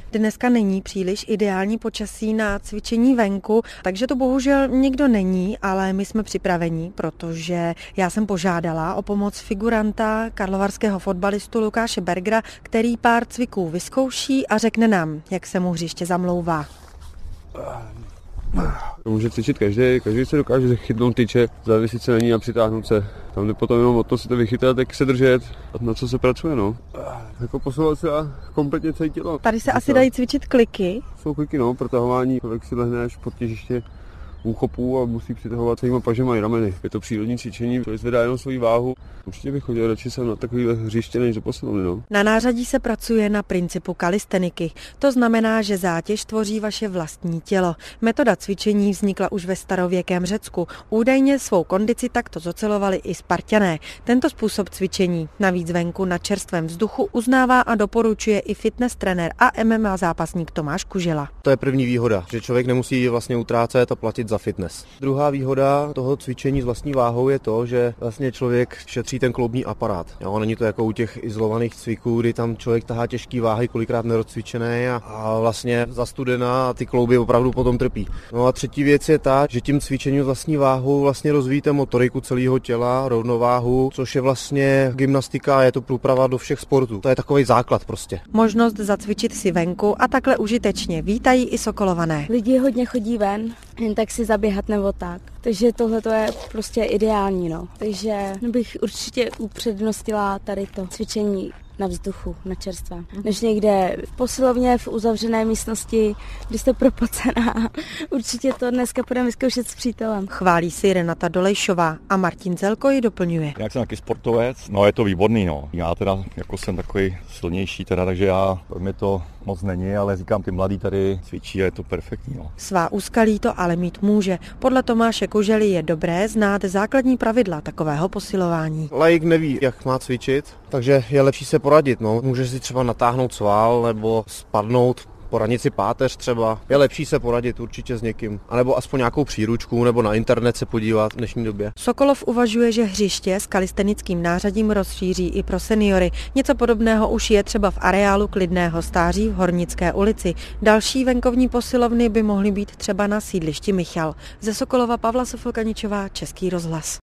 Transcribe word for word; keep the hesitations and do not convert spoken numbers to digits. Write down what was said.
Dneska není příliš ideální počasí na cvičení venku, takže to bohužel nikdo není, ale my jsme připraveni, protože já jsem požádala o pomoc figuranta karlovarského fotbalistu Lukáše Bergera, který pár cviků vyzkouší a řekne nám, jak se mu hřiště zamlouvá. Může cvičit každý, každý se dokáže chytnout tyče, zavěsit se na ní a přitáhnout se. Tam jde potom jenom o to si to vychytat, jak se držet a na co se pracuje, no. Jako posilovat se a kompletně celé tělo. Tady se asi dají cvičit kliky. Jsou kliky, no, protahování, člověk si lehne až pod těžiště úchopů a musí přitahovat svýma pažema i rameny. Je to přírodní cvičení, to zvedá jenom svou váhu. Určitě bych chodil radši sem na takovýhle hřiště než do posilovny, no. Na nářadí se pracuje na principu kalisteniky. To znamená, že zátěž tvoří vaše vlastní tělo. Metoda cvičení vznikla už ve starověkém Řecku. Údajně svou kondici takto zocelovali i Spartané. Tento způsob cvičení, navíc venku na čerstvém vzduchu, uznává a doporučuje i fitness trenér a M M A zápasník Tomáš Kužela. To je první výhoda, že člověk nemusí vlastně utrácet a platit za fitness. Druhá výhoda toho cvičení s vlastní váhou je to, že vlastně člověk šetří ten kloubní aparát. Jo, není to jako u těch izolovaných cviků, kdy tam člověk tahá těžký váhy, kolikrát nerozcvičený a, a vlastně zastudená a ty klouby opravdu potom trpí. No a třetí věc je ta, že tím cvičením s vlastní váhou vlastně rozvíjíte motoriku celého těla, rovnováhu, což je vlastně gymnastika a je to průprava do všech sportů. To je takový základ prostě. Možnost zacvičit si venku a takhle užitečně vítají i Sokolované. Lidi hodně chodí ven, jen tak si zaběhat nebo tak. Takže tohle to je prostě ideální, no. Takže bych určitě upřednostila tady to cvičení na vzduchu, na čerstvé. Než někde v posilovně, v uzavřené místnosti, kdy jste propocená. Určitě to dneska půjdeme vyzkoušet s přítelem. Chválí si Renata Dolejšová a Martin Zelko ji doplňuje. Jak jsem taky sportovec, no je to výborný, no. Já teda jako jsem takový silnější teda, takže já, mi to moc není, ale říkám, ty mladí tady cvičí a je to perfektní, no. Svá úskalí to ale mít může. Podle Tomáše Kužely je dobré znát základní pravidla takového posilování. Laik neví, jak má cvičit, takže je lepší se poradit, no. Může si třeba natáhnout sval nebo spadnout, poranit si páteř třeba. Je lepší se poradit určitě s někým. A nebo aspoň nějakou příručku nebo na internet se podívat v dnešní době. Sokolov uvažuje, že hřiště s kalistenickým nářadím rozšíří i pro seniory. Něco podobného už je třeba v areálu Klidného stáří v Hornické ulici. Další venkovní posilovny by mohly být třeba na sídlišti Michal. Ze Sokolova Pavla Sofilkaničová, Český rozhlas.